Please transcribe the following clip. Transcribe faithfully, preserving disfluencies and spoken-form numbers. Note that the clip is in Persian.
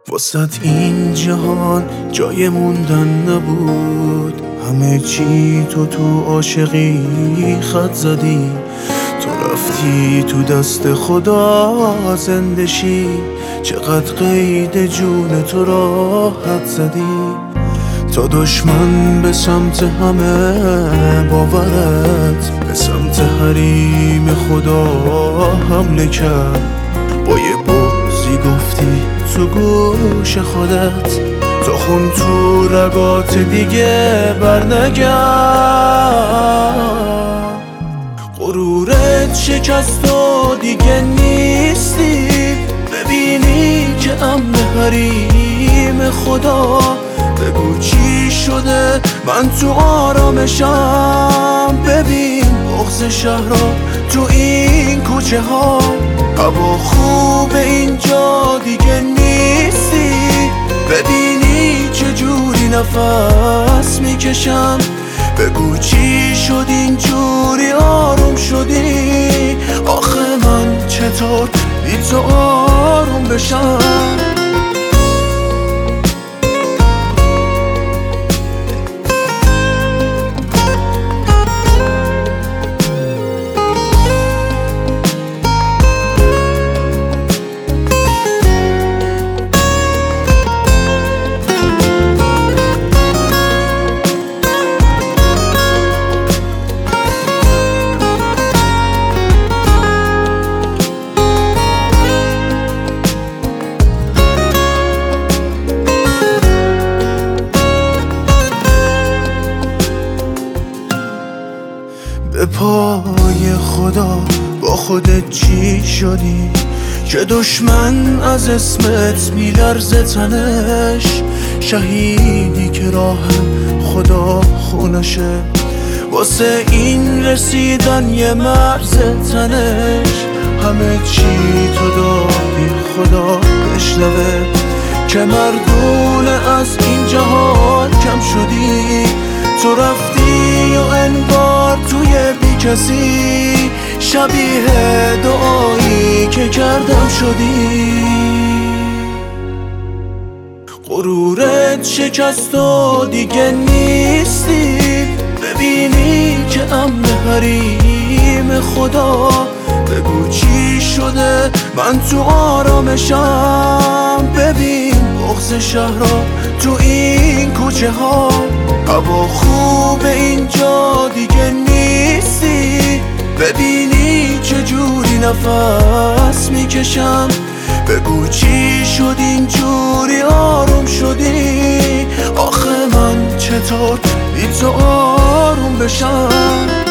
واسط این جهان جای موندن نبود، همه چی تو تو عاشقی خط زدی. تو رفتی تو دست خدا زندشی، چقدر قید جون تو راحت زدی. تا دشمن به سمت همه باورت، به سمت حریم خدا حمله کرد. با یه بغضی گفتی تو گوش خودت، تو خون تو رگات دیگه برنگرد. غرورت شکست و دیگه نیستی، ببینی که امن حریم خدا. بگو چی شده من تو آرامشم، ببین بغض شهرها تو این کوچه ها. هوا خوب اینجا دیگه نیستی، ببینی چجوری نفس میکشم. بگو چی شد اینجوری آروم شدی، آخه من چطور بی تو آروم بشم. به پای خدا با خودت چی شدی که دشمن از اسمت میلرزه تنش. شهیدی که راه خدا خونشه، واسه این رسیدن یه مرز تنش. همه چی تو دادی خدا بشنوه، که مردونه از این جهان کم شدی. تو رفتی و انگار توی بی کسی، شبیه دعایی که کردم شدی. غرورت شکست و دیگه نیستی، ببینی که امن حریم خدا. بگو چی شده من تو آرامشم، ببین بغض شهرها تو این کوچه ها. هوا خوب اینجا دیگه نیستی، ببینی چجوری نفس میکشم. بگو چی شد اینجوری آروم شدی، آخه من چطور بی تو آروم بشم.